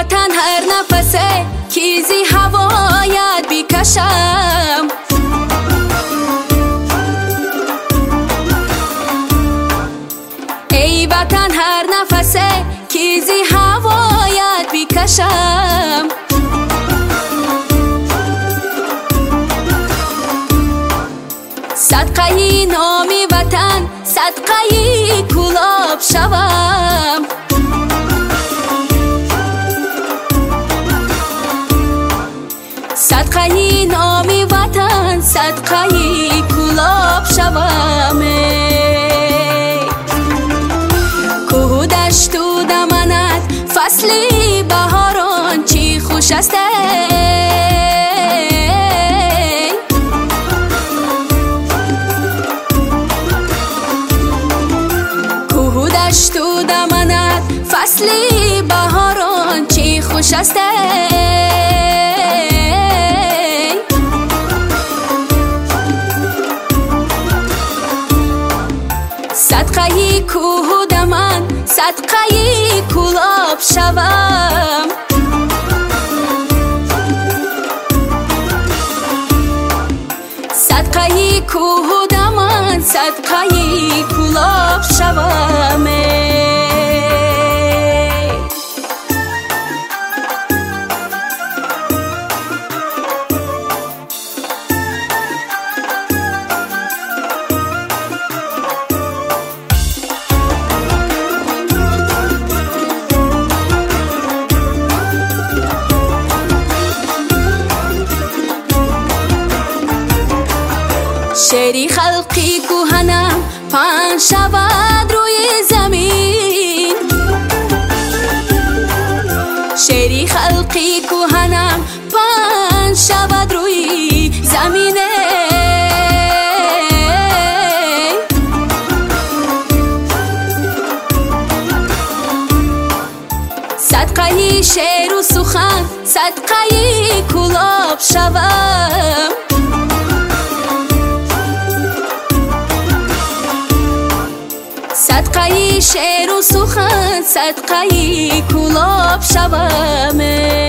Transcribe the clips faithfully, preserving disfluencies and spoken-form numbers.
وطن هر نفسه کیزی هوایت بیکشم. ای وطن هر نفسه کیزی هوایت بیکشم. صدقه نامی وطن صدقه گلاب شوم. صدقه نامی وطن صدقه گلاب شوم. کوه و دشت و دمنت فصلی بهاران چی خوش است. کوه و دشت و دمنت فصلی بهاران چی خوش است. صدقه کوه و دمن صدقه گلاب شوم. صدقه کوه و دمن صدقه گلاب شوم. شعری خلقی کهنم پهن شود روی زمین. شعری خلقی کهنم پهن شود روی زمین. صدقه شعر و سخن صدقه گلاب شوم. صدقه شعر و سخن صدقه گلاب شوم.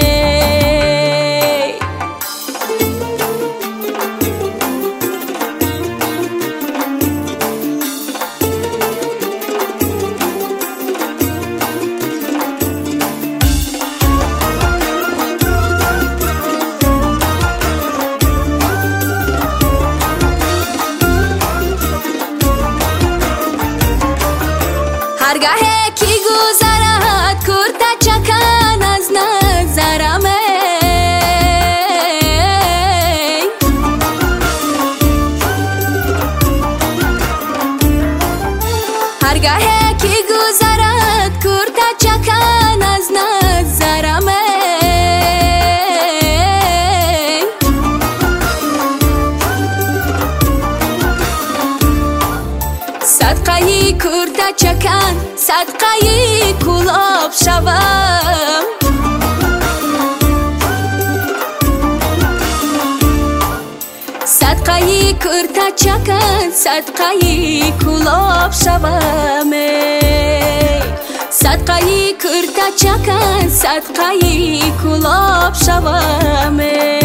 هرگاه کی گذرد کرده چکن از نظرم. هرگاه کی گذرد کرده چکن از نظرم. صدقه کرده چکن صدقه گلاب شوم. صدقه کرده چکن صدقه گلاب شوم. صدقه کرده چکن صدقه گلاب شوم.